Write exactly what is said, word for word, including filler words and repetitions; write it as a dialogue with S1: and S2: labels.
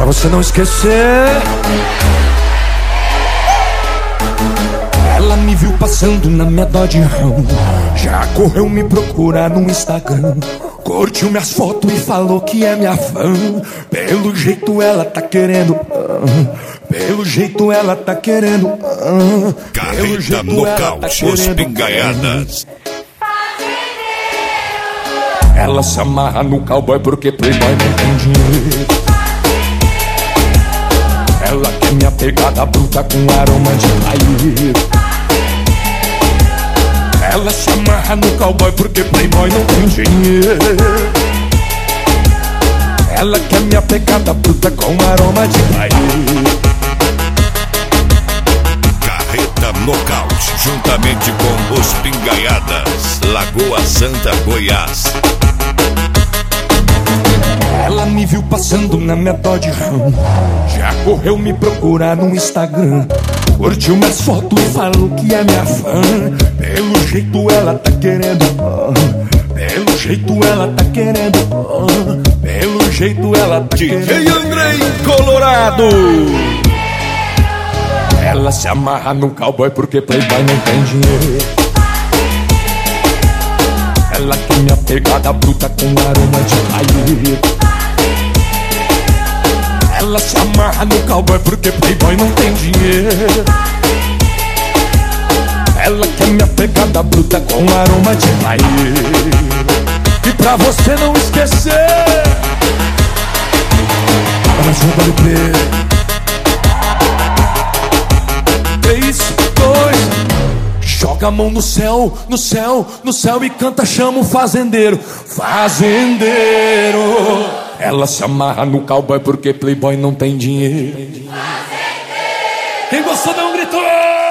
S1: você não esquecer. Ela me viu passando na minha Dodge Ram, já correu me procurar no Instagram, curtiu minhas fotos e falou que é minha fã. Pelo jeito ela tá querendo, uh, pelo jeito ela tá querendo, uh,
S2: Carreta Nocaute, os Pingaiadas.
S1: Ela se amarra no cowboy porque playboy não tem dinheiro. Ela quer minha pegada bruta com aroma de paieiro. Ela se amarra no cowboy porque playboy não tem dinheiro. Ela quer minha pegada bruta com aroma de paieiro.
S2: Carreta Nocaute, juntamente com os Pingaiadas, Lagoa Santa, Goiás.
S1: Ela me viu passando na minha Dodge Ram, já correu me procurar no Instagram, curtiu minhas fotos e falou que é minha fã. Pelo jeito ela tá querendo, uh, pelo jeito ela tá querendo, uh, pelo jeito ela tá querendo.
S2: D J Andrei Colorado.
S1: Ela se amarra no cowboy porque playboy não tem dinheiro. Ela quer minha pegada bruta com aroma de paieiro. Ela se amarra no cowboy porque playboy não tem dinheiro. Ela quer minha pegada bruta com aroma de paieiro. E pra você não esquecer, ela junta no play. Três, dois, joga a mão no céu, no céu, no céu e canta, chama o fazendeiro. Fazendeiro. Ela se amarra no cowboy porque playboy não tem dinheiro. Quem gostou, não gritou!